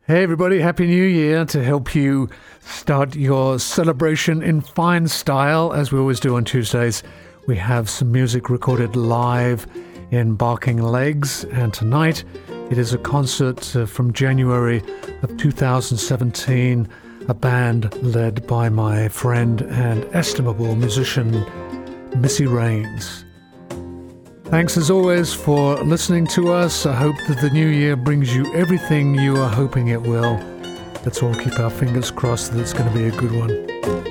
Hey everybody, Happy New Year. To help you start your celebration in fine style, as we always do on Tuesdays, we have some music recorded live in Barking Legs, and tonight it is a concert from January of 2017, a band led by my friend and estimable musician Missy Raines. Thanks as always for listening to us. I hope that the new year brings you everything you are hoping it will. Let's all keep our fingers crossed that it's going to be a good one.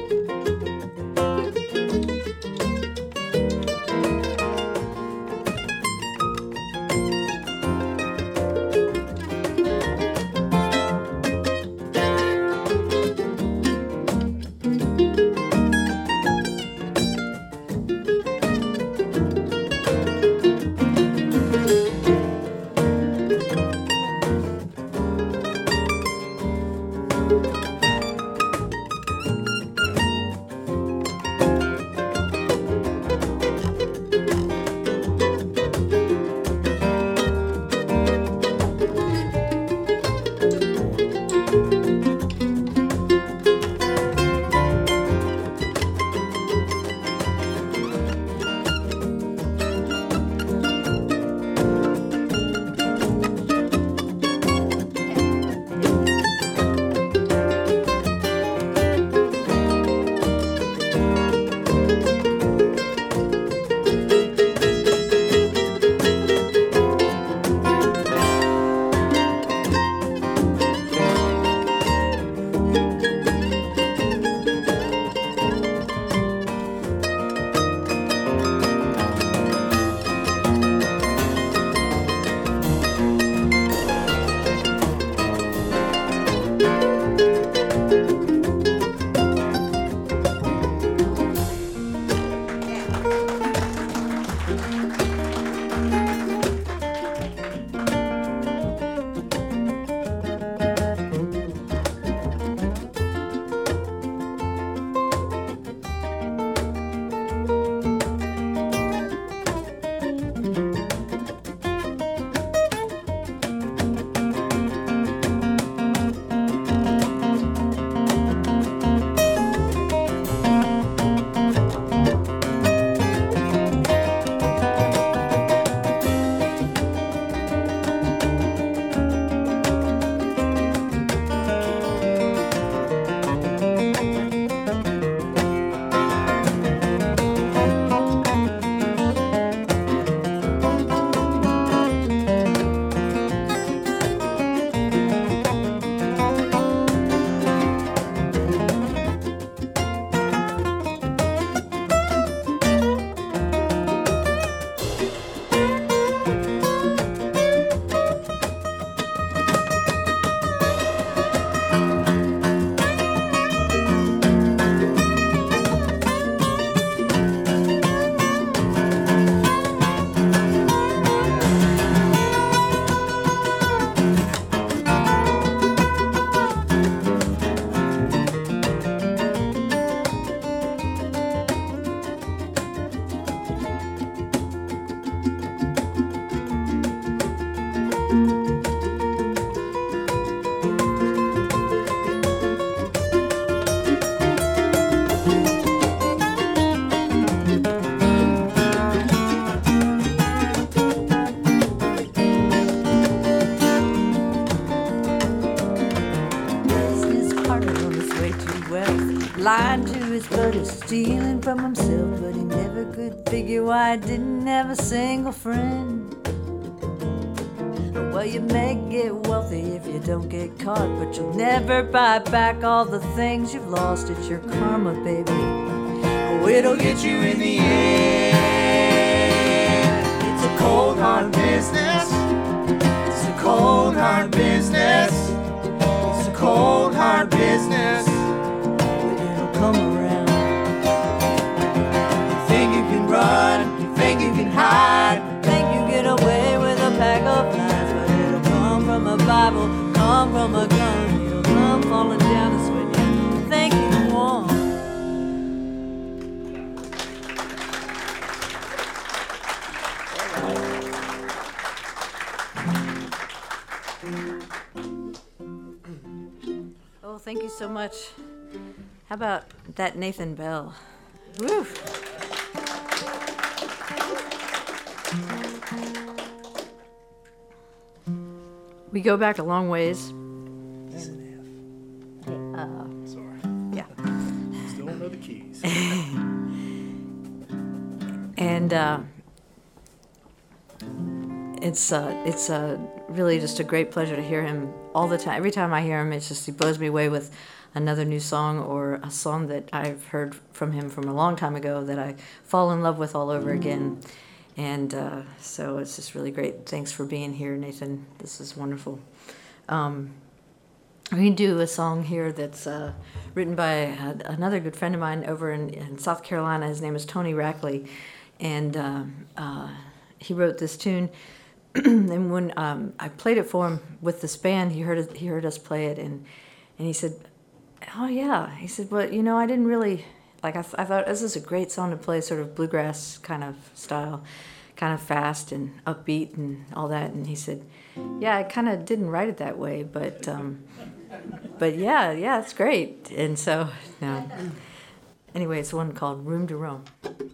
Lying to his buddy, stealing from himself, but he never could figure why he didn't have a single friend. Well, you may get wealthy if you don't get caught, but you'll never buy back all the things you've lost. It's your karma, baby. Oh, it'll get you in the end. It's a cold, hard business. It's a cold, hard business. It's a cold, hard business. Come around. You think you can run, you think you can hide, you think you get away with a pack of lies, but it'll come from a Bible, come from a gun, it'll come falling down the swing you think you want. thank you so much. How about that Nathan Bell? Woo! We go back a long ways. Sorry. Yeah. Still don't know the keys. And it's really just a great pleasure to hear him all the time. Every time I hear him, he blows me away with another new song or a song that I've heard from him from a long time ago that I fall in love with all over again. And so it's just really great. Thanks for being here, Nathan. This is wonderful. We do a song here that's written by another good friend of mine over in South Carolina. His name is Tony Rackley. And he wrote this tune. And when I played it for him with this band, he heard us play it. And he said, oh, yeah. He said, well, you know, I didn't really... Like, I thought this is a great song to play, sort of bluegrass kind of style, kind of fast and upbeat and all that. And he said, yeah, I kind of didn't write it that way, but yeah, it's great. And so, anyway, it's one called Room to Roam.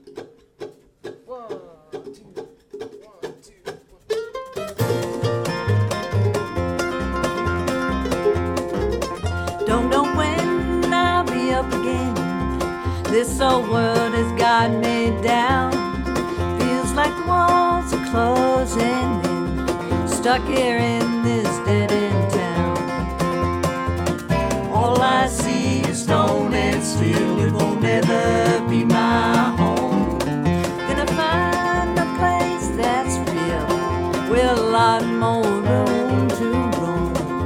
Don't know when I'll be up again. This old world has got me down. Feels like walls are closing in. Stuck here in this dead-end town. All I see is stone and steel. It won't ever be my home. Gonna find a place that's real, with a lot more room to roam.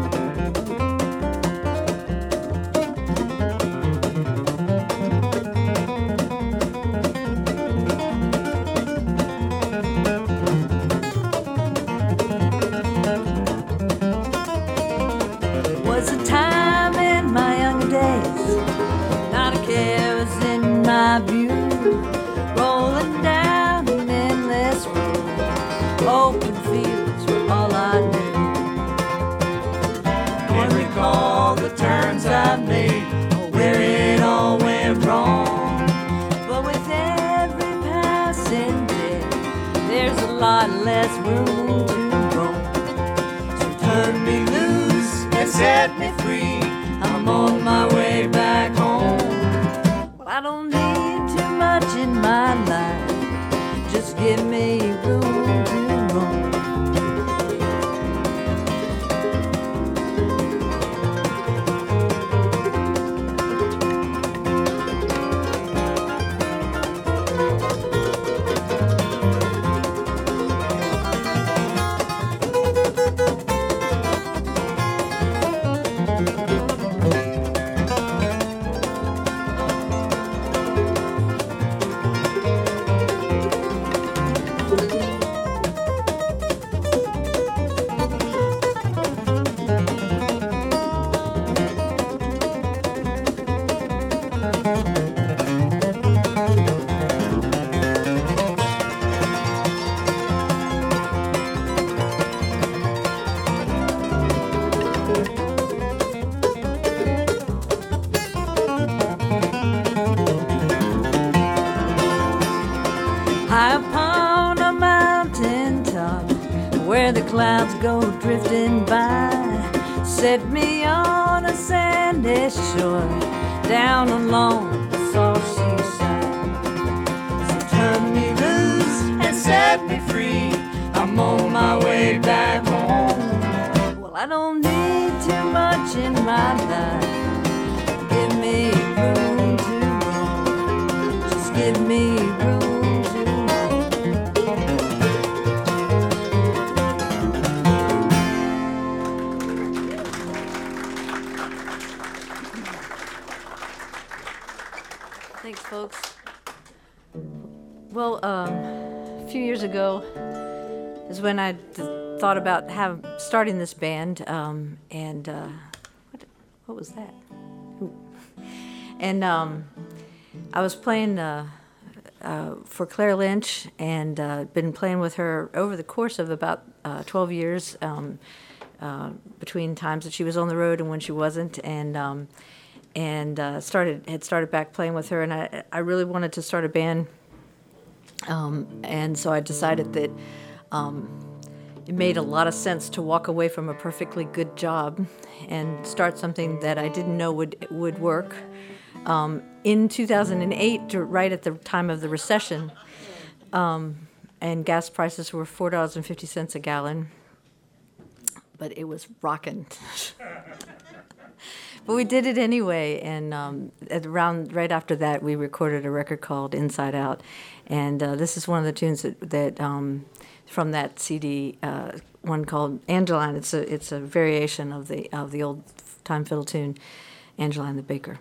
Was a time in my younger days, not a care was in my view. Rolling down an endless road, open fields were all I knew. Can't recall the turns I made, or where it all went wrong. But with every passing day, there's a lot less room to roam. So turn me loose and set me free. I'm on my way back home. Well, I don't need too much in my life. Just give me room to roam. High upon a mountain top, where the clouds go drifting by, set me on a sandy shore, down along the soft seaside. So turn me loose and set me free. I'm on my way back home. Well, I don't need too much in my life. Give me room to roam. Just give me room to roam. Thanks, folks. Well, a few years ago is when I thought about starting this band, and what was that? Ooh. And I was playing for Claire Lynch, and been playing with her over the course of about 12 years. between times that she was on the road and when she wasn't, and started back playing with her, and I really wanted to start a band, and so I decided that it made a lot of sense to walk away from a perfectly good job and start something that I didn't know would work. In 2008, right at the time of the recession, and gas prices were $4.50 a gallon, but it was rocking. But we did it anyway, and right after that, we recorded a record called Inside Out, and this is one of the tunes that from that CD, one called Angeline. It's a variation of the old time fiddle tune, Angeline the Baker.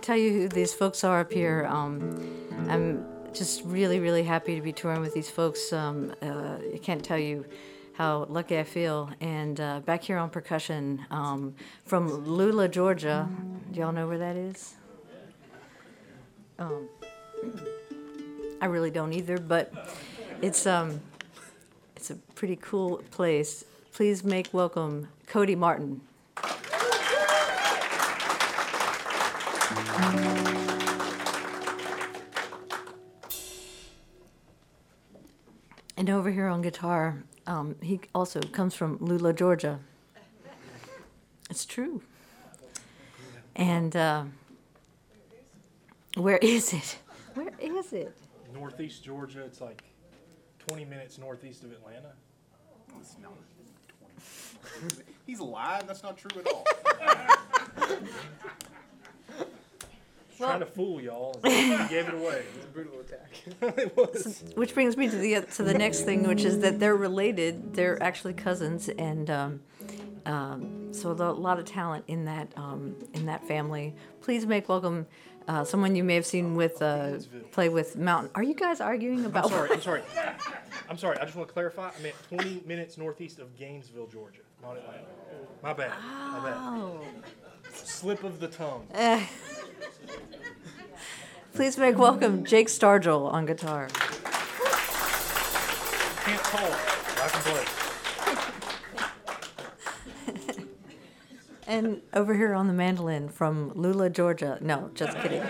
can't tell you who these folks are up here. I'm just really, really happy to be touring with these folks. I can't tell you how lucky I feel. And back here on percussion from Lula, Georgia. Do y'all know where that is? I really don't either, but it's a pretty cool place. Please make welcome Cody Martin. And over here on guitar, he also comes from Lula, Georgia. It's true. And where is it? Where is it? Northeast Georgia. It's like 20 minutes northeast of Atlanta. It's not 20. He's lying. That's not true at all. Trying to fool y'all. He gave it away. It was a brutal attack. It was. Which brings me to the next thing, which is that they're related. They're actually cousins, and so a lot of talent in that family. Please make welcome someone you may have seen with play with Mountain. Are you guys arguing about? I'm sorry. I just want to clarify. I meant 20 minutes northeast of Gainesville, Georgia, not Atlanta. My bad. Oh. Slip of the tongue. Please make welcome Jake Stargell on guitar. Can't talk. I can play. And over here on the mandolin from Lula, Georgia. No, just kidding.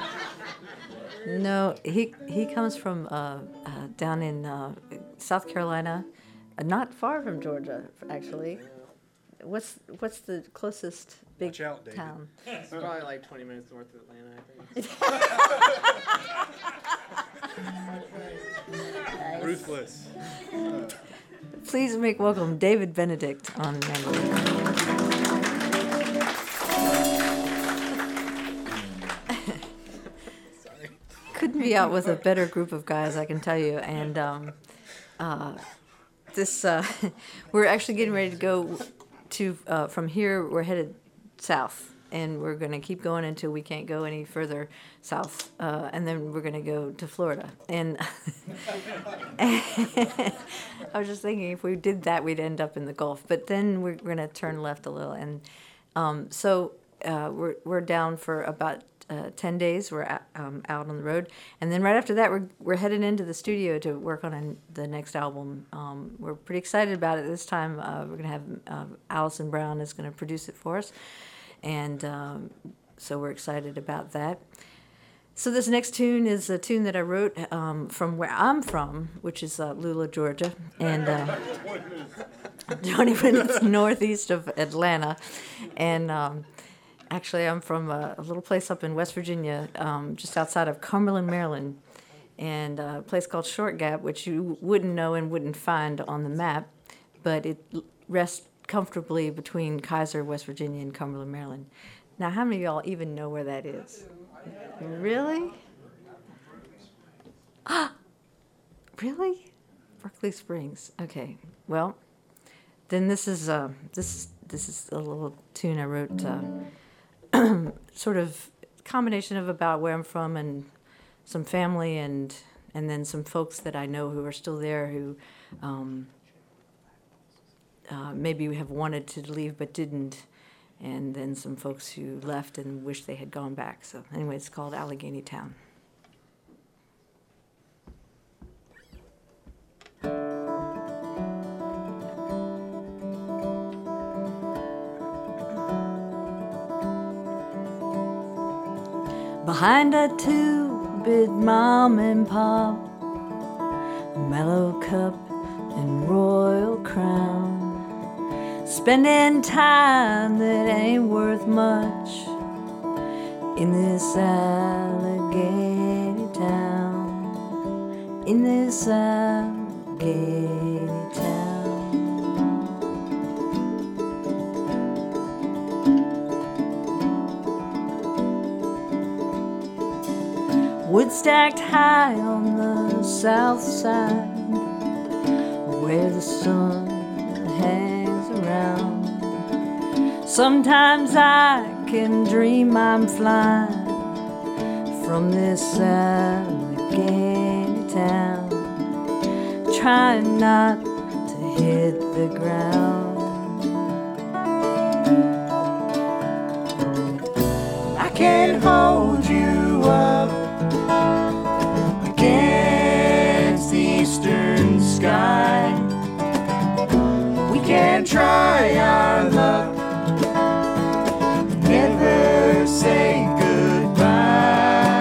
No, he comes from down in South Carolina, not far from Georgia, actually. What's the closest big Watch out, David. town? It's probably like 20 minutes north of Atlanta, I think. Ruthless. Please make welcome David Benedict on mandolin. Couldn't be out with a better group of guys, I can tell you. And we're actually getting ready to go to from here. We're headed south, and we're going to keep going until we can't go any further south, and then we're going to go to Florida. And I was just thinking if we did that, we'd end up in the Gulf. But then we're going to turn left a little, and so we're down for about 10 days. We're out on the road, and then right after that, we're headed into the studio to work on the next album. We're pretty excited about it this time. We're going to have Allison Brown is going to produce it for us, and so we're excited about that. So this next tune is a tune that I wrote from where I'm from, which is Lula, Georgia, and 20 minutes northeast of Atlanta, and actually, I'm from a little place up in West Virginia, just outside of Cumberland, Maryland, and a place called Short Gap, which you wouldn't know and wouldn't find on the map, but it rests comfortably between Kaiser, West Virginia, and Cumberland, Maryland. Now, how many of y'all even know where that is? Really? Really? Berkeley Springs. Okay. Well, then this is a little tune I wrote. Sort of combination of about where I'm from and some family and then some folks that I know who are still there who maybe have wanted to leave but didn't, and then some folks who left and wish they had gone back. So anyway, it's called Allegheny Town. Behind a two-bit mom and pop, a mellow cup and royal crown, spending time that ain't worth much in this Allegheny town, in this Allegheny town. Wood stacked high on the south side, where the sun hangs around. Sometimes I can dream I'm flying from this Allegheny town, trying not to hit the ground. I can't hold you up against the eastern sky. We can try our luck, never say goodbye.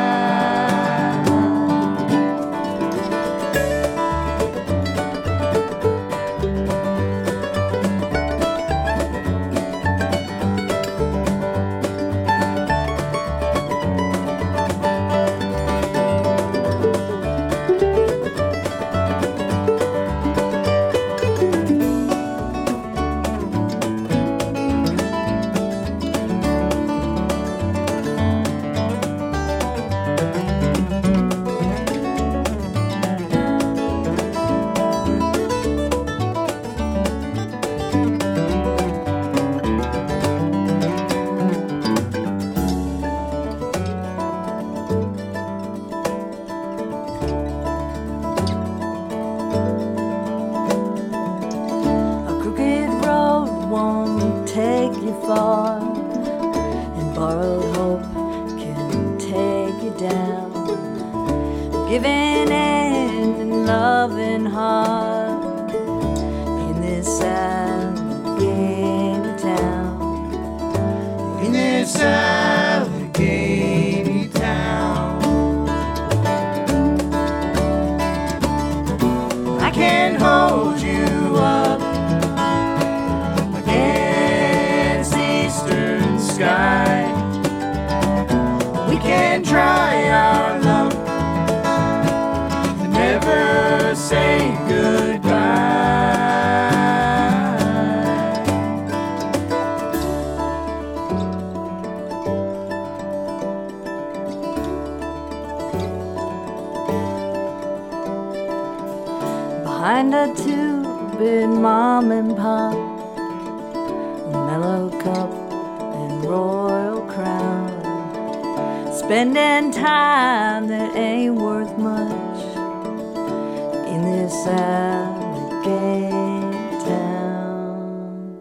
And borrowed hope can take you down. Giving in and loving hard in this Allegheny town. In this Allegheny town. I can't hold you up sky. We can try our luck and never say goodbye. Behind a two-bit mom and pop, a mellow cup, royal crown, spending time that ain't worth much in this Allegheny town.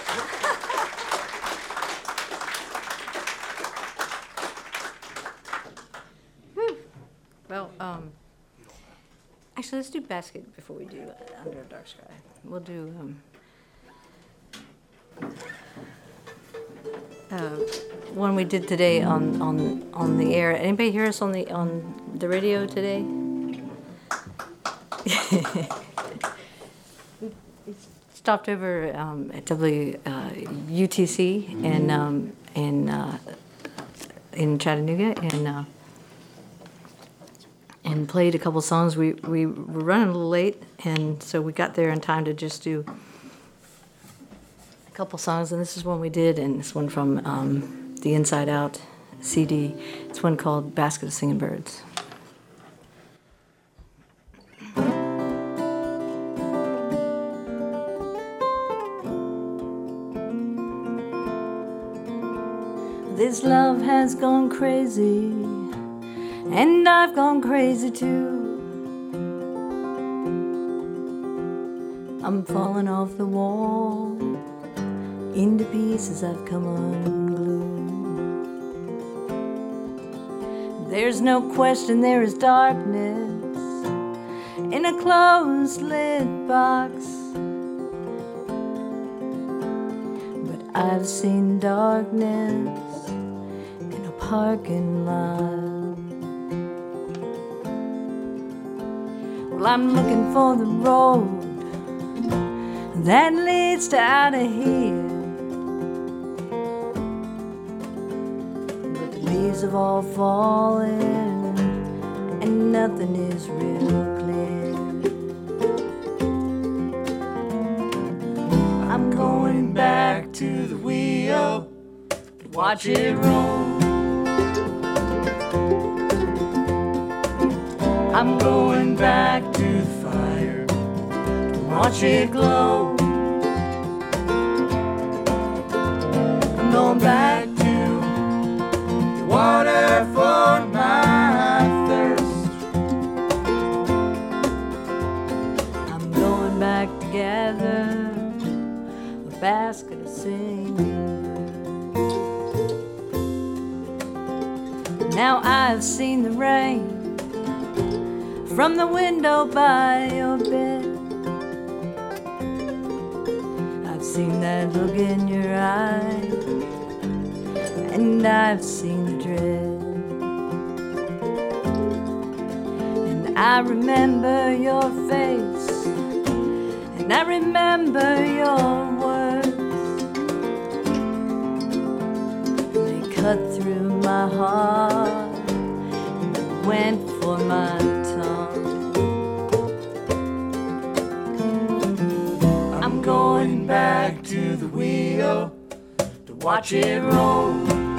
Well, actually, let's do Basket before we do Under a Dark Sky. We'll do one we did today on the air. Anybody hear us on the radio today? We stopped over at WUTC in Chattanooga and played a couple songs. We were running a little late, and so we got there in time to just do a couple songs, and this is one we did, and this one from the Inside Out CD. It's one called Basket of Singing Birds. This love has gone crazy, and I've gone crazy too. I'm falling off the wall, into pieces I've come unglued. There's no question there is darkness in a closed lid box, but I've seen darkness in a parking lot. Well, I'm looking for the road that leads to out of here, but the leaves have all fallen and nothing is real clear. I'm going back to the wheel to watch it roll. I'm going back to the fire to watch it glow. I'm going back to the water for my thirst. I'm going back to gather a basket of singing. Now I've seen the rain from the window by your bed. I've seen that look in your eye, and I've seen the dread. And I remember your face, and I remember your words. And they cut through my heart, and they went for my going back to the wheel to watch it roll.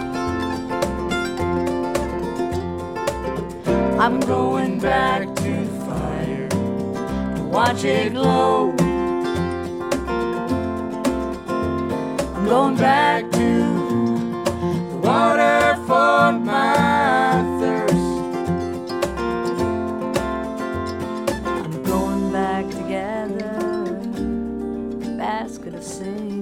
I'm going back to the fire to watch it glow. I'm going back to the water for my thirst. I'm going back together basket of singing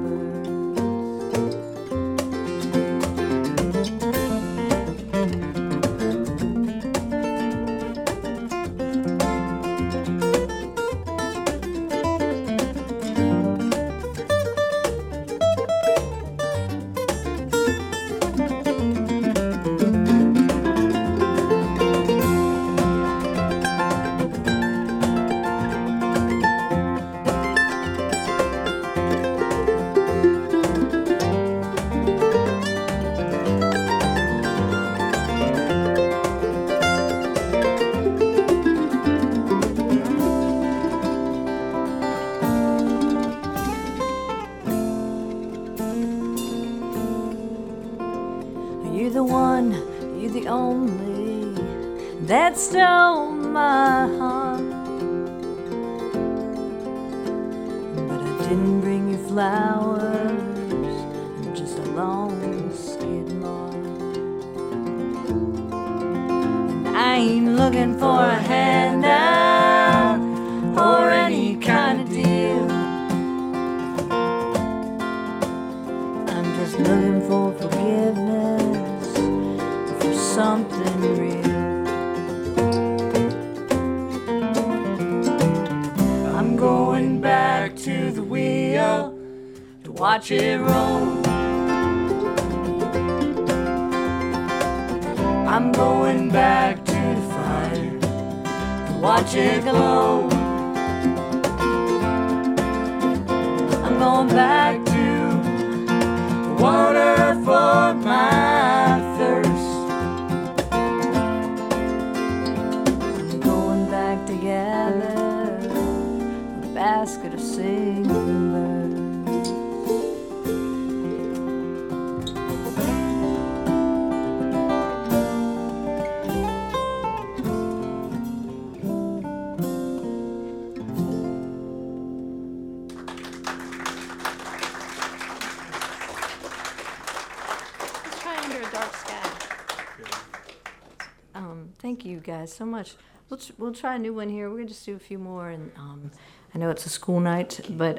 that stole my heart, but I didn't bring you flowers, just a long skid mark. And I ain't looking for a handout or any kind of deal. looking for forgiveness, for something real. I'm going back to the wheel to watch it roll. I'm going back to the fire to watch it glow. I'm going back to the water for my thirst. I'm going back to gather a basket of singing birds. Thank you guys so much. We'll try a new one here. We're gonna just do a few more, and I know it's a school night, but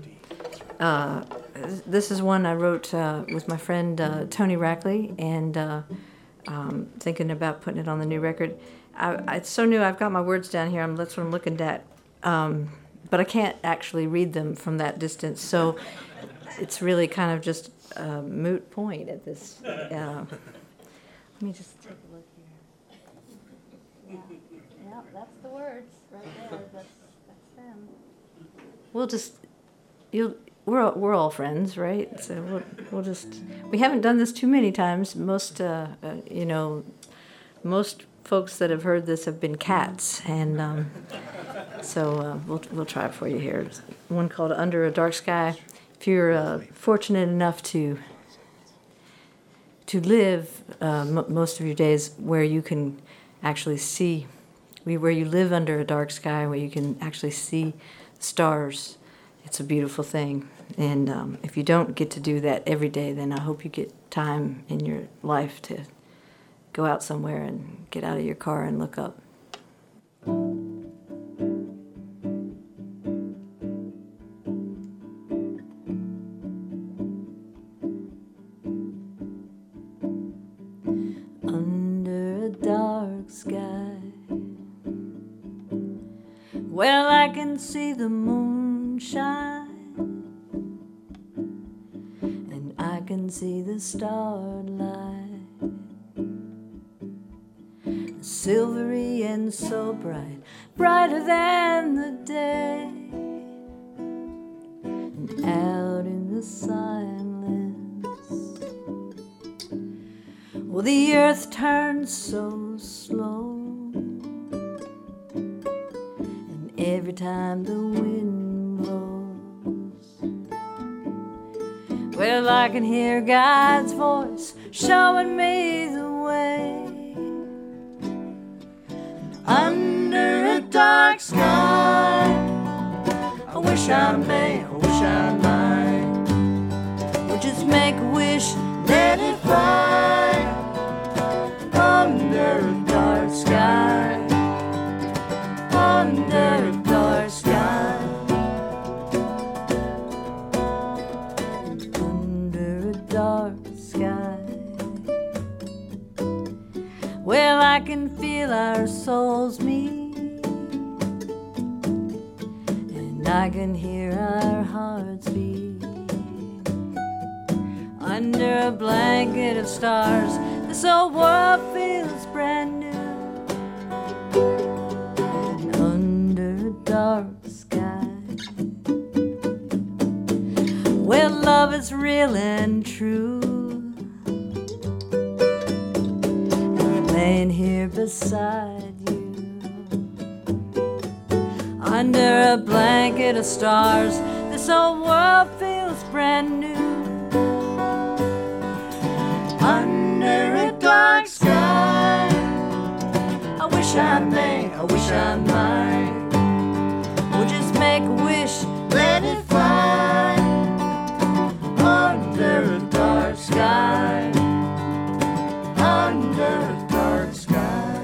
this is one I wrote with my friend Tony Rackley, and thinking about putting it on the new record. It's so new. I've got my words down here. That's what I'm looking at, but I can't actually read them from that distance. So it's really kind of just a moot point at this. Let me just take a look here. Yeah, that's the words right there. That's them. We'll just we're all friends, right? So we'll just we haven't done this too many times. Most most folks that have heard this have been cats, and so we'll try it for you here. One called "Under a Dark Sky." If you're fortunate enough to live most of your days where you can actually see, where you live under a dark sky, where you can actually see stars, it's a beautiful thing. And if you don't get to do that every day, then I hope you get time in your life to go out somewhere and get out of your car and look up. Under a dark sky, well, I can see the moon shine, and I can see the starlight, silvery and so bright, brighter than the day. And out in the silence, well, the earth turns so slow, and every time the wind blows, well, I can hear God's voice showing me the way. Under a dark sky, I wish I may, I wish I might, or just make a wish, let it fly. Under a dark sky, under a dark sky, under a dark sky. Well, I can feel our souls meet, and I can hear our hearts beat. Under a blanket of stars, this whole world feels brand new. And under a dark sky, well, love is real and true. Laying here beside you, under a blanket of stars, this whole world feels brand new. Under a dark sky, I wish I may, I wish I might, we'll just make a wish, let it fly. Under a dark sky, under a dark sky.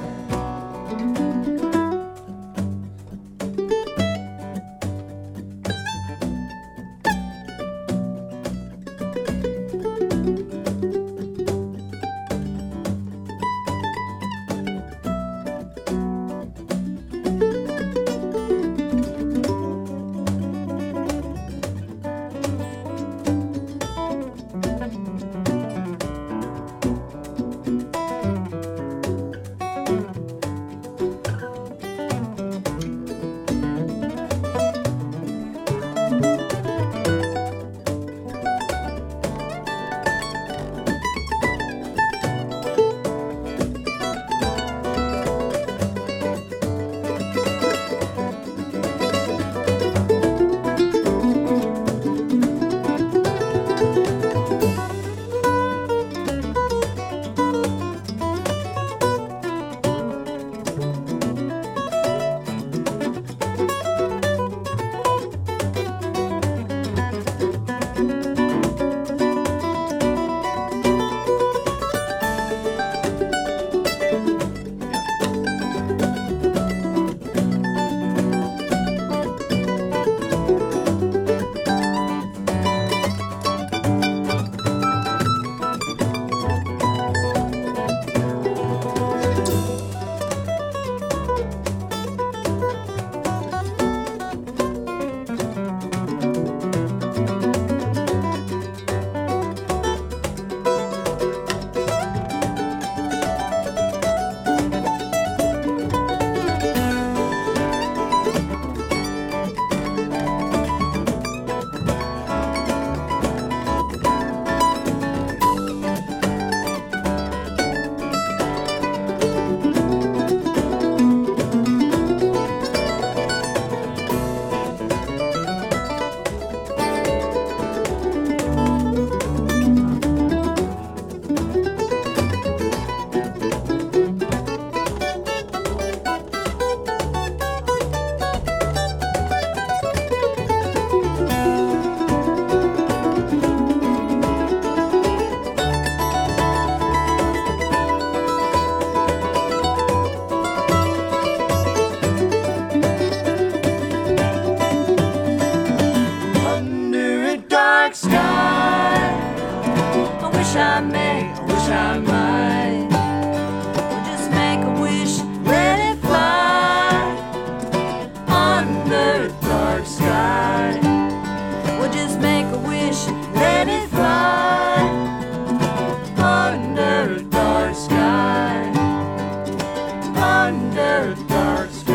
wish I may, I wish I might. We'll just make a wish, let it fly under a dark sky. We'll just make a wish, let it fly under a dark sky. Under a dark sky.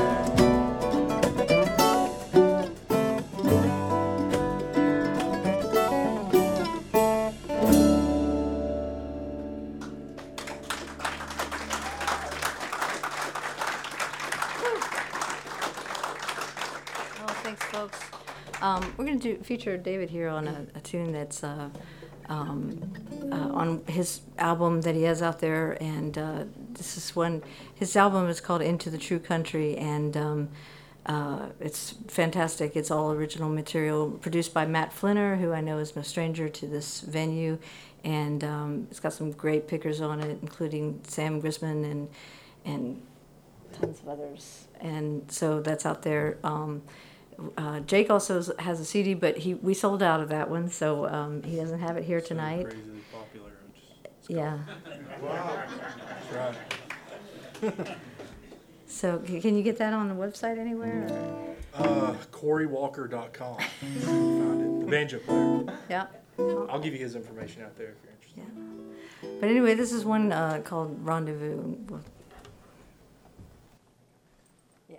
Oh, thanks, folks. We're going to feature David here on a tune that's on his album that he has out there, and this is one. His album is called Into the True Country, and it's fantastic. It's all original material, produced by Matt Flinner, who I know is no stranger to this venue, and it's got some great pickers on it, including Sam Grisman and tons of others. And so that's out there. Jake also has a CD, but we sold out of that one, so he doesn't have it here tonight. Crazily popular. Yeah. Wow. That's right. So can you get that on the website anywhere? Or? CoreyWalker.com. Found it. The banjo player. Yeah. I'll give you his information out there if you're interested. Yeah. But anyway, this is one called Rendezvous. Yeah.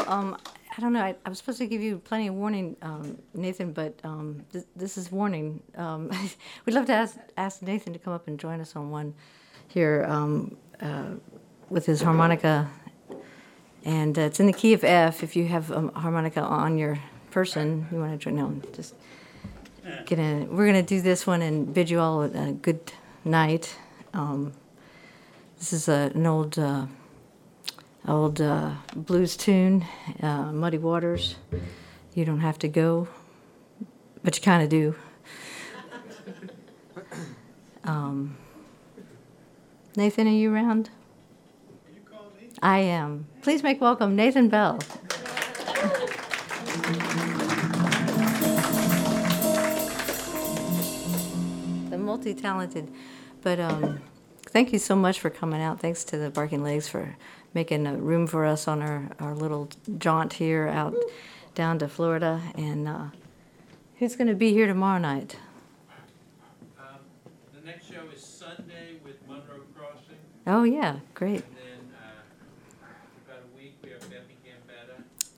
I don't know. I was supposed to give you plenty of warning, Nathan, but this is warning. We'd love to ask Nathan to come up and join us on one here with his harmonica. And it's in the key of F. If you have a harmonica on your person, you want to join. No, just we're gonna do this one and bid you all a good night. This is an old blues tune, Muddy Waters. You don't have to go, but you kind of do. Nathan, are you around? You call me? I am. Please make welcome Nathan Bell. The multi-talented, but thank you so much for coming out. Thanks to the Barking Legs for making a room for us on our little jaunt here out down to Florida. And who's going to be here tomorrow night? The next show is Sunday with Monroe Crossing. Oh, yeah, great. And then about a week we have Beppy Gambetta.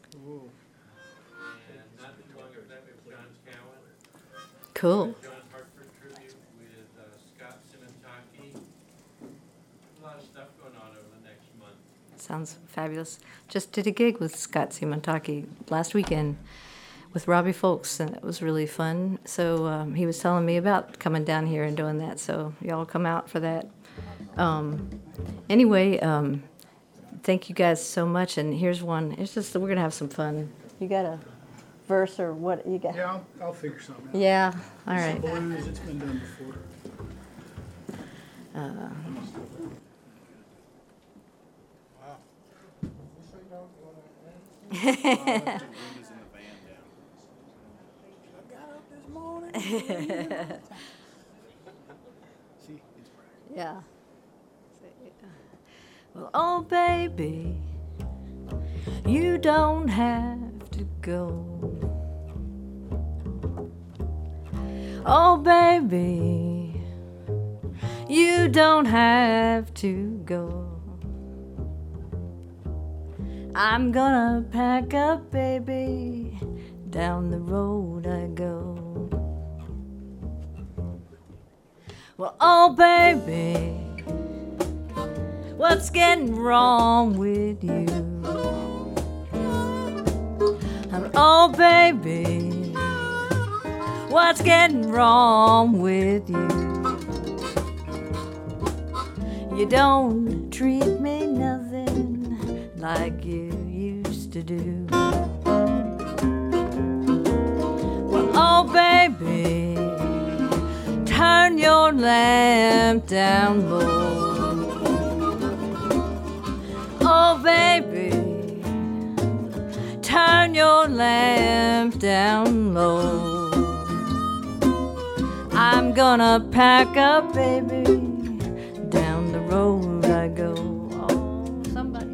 And not too long after that we have John Cowan. Cool. John Hartford tribute with Scott Simontaki. A lot of stuff going on over the next month. Sounds fabulous. Just did a gig with Scott Simontaki last weekend with Robbie Folks, and it was really fun. So he was telling me about coming down here and doing that, so y'all come out for that. Anyway, thank you guys so much, and here's one. It's just we're going to have some fun. You got a verse or what you got? Yeah, I'll figure something out. Yeah, all right. It's blues, it's been done before. Uh, I left the windows in the van down. I got up this morning. See, it's bright. Yeah. Well, oh, baby, you don't have to go. Oh, baby, you don't have to go. I'm gonna pack up, baby, down the road I go. Well, oh, baby, what's getting wrong with you? Oh, baby, what's getting wrong with you? You don't treat me nothing like you used to do. Well, oh, baby, turn your lamp down low. Oh, baby, turn your lamp down low. I'm gonna pack up, baby, down the road I go. Oh, somebody.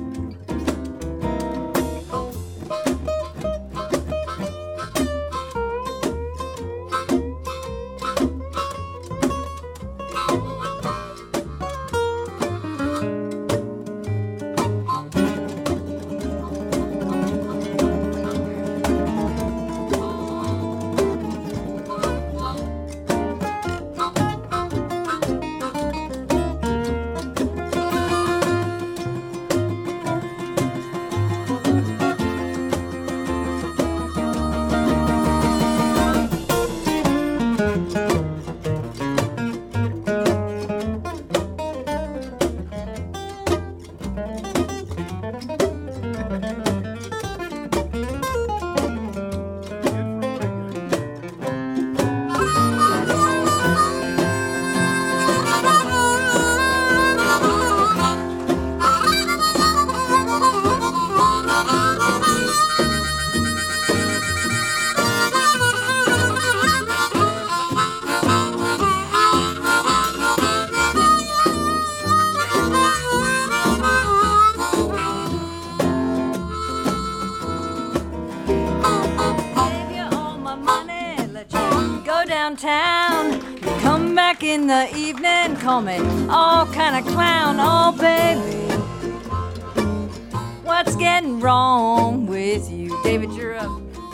Downtown, come back in the evening, call me all kind of clown. Oh, baby, What's getting wrong with you? David, you're up.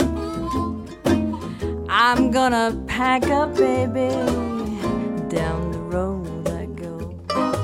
I'm gonna pack up, baby. Down the road I go.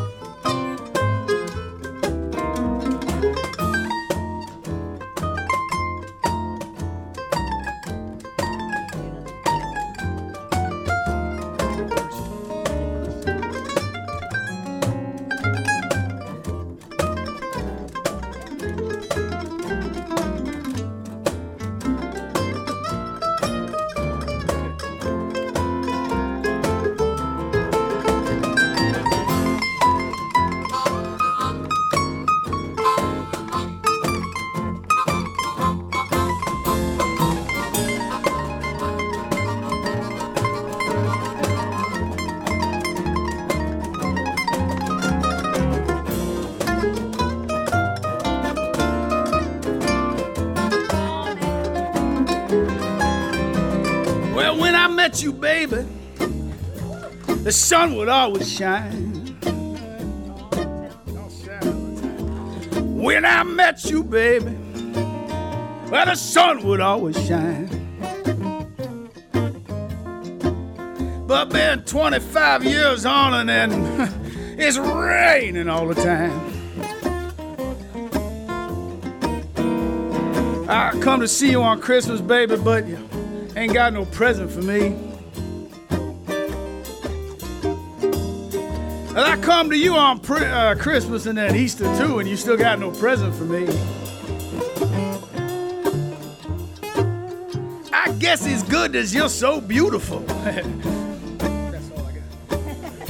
Well, when I met you, baby, the sun would always shine. When I met you, baby, well, the sun would always shine. But been 25 years on and then it's raining all the time. I come to see you on Christmas, baby, but you ain't got no present for me. And I come to you on Christmas and then Easter too, and you still got no present for me. I guess it's good that you're so beautiful. That's all I got.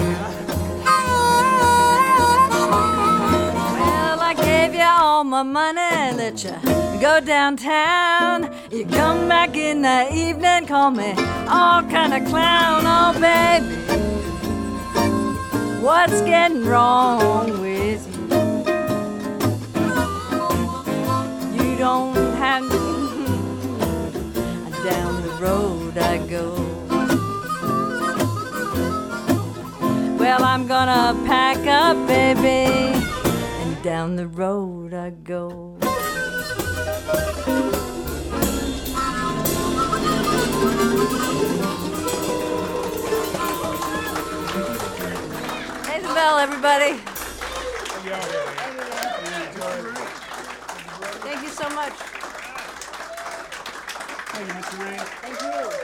Well, I gave you all my money, let you go downtown. You come back in the evening, call me all kind of clown. Oh, baby, what's getting wrong with you? You don't have to. Down the road I go. Well, I'm gonna pack up, baby, and down the road I go. Nathan Bell, everybody. Thank you so much. Thank you, Mr. Ray. Thank you.